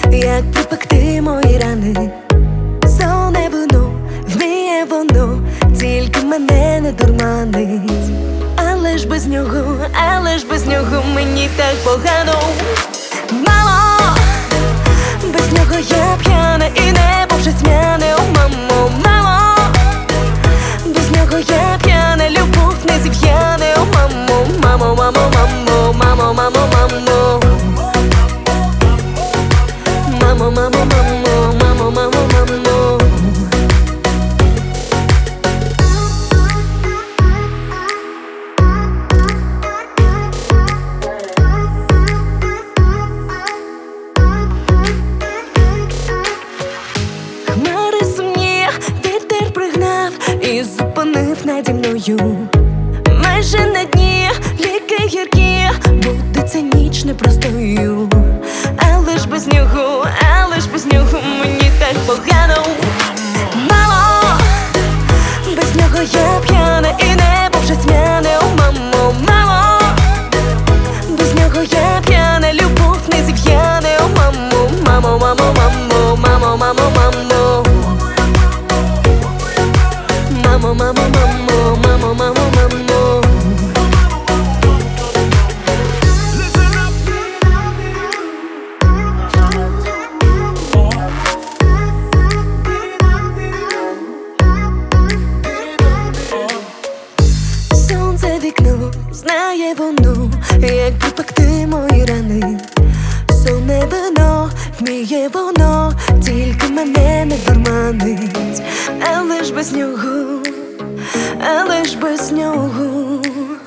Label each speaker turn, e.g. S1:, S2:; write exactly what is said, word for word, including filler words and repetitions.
S1: як припекти мої рани. Соне воно, вміє воно, тільки мене не дурманить. Але ж без нього, але ж без нього мені так погано. Мамо, без нього я п'яна і небо вже тьмяне. О, мамо, мамо, без нього я п'яна, любов не зів'яне. О, мамо, мамо, мамо, мамо, мамо, мамо, мамо. Мамо, мамо, мамо, мамо, мамо, мамо. Хмари сумні вітер пригнав і зупинив наді мною. Майже на дні ліки гіркі, буде ця ніч непростою. Але ж без нього, але ж без нього мені так погано. Мамо, без нього я п'яна і небо вже тьмяне. О, мамо, мамо, без нього я п'яна, любов не зів'яне. О, мамо, мамо, мамо, мамо, мамо, мамо, мамо. Мамо, мамо, мамо, мамо, мамо, мамо. Сонце вікно, знає воно, як припекти мої рани. Соне вино, вміє воно, тільки мене не дурманить. Але ж без нього, але ж без нього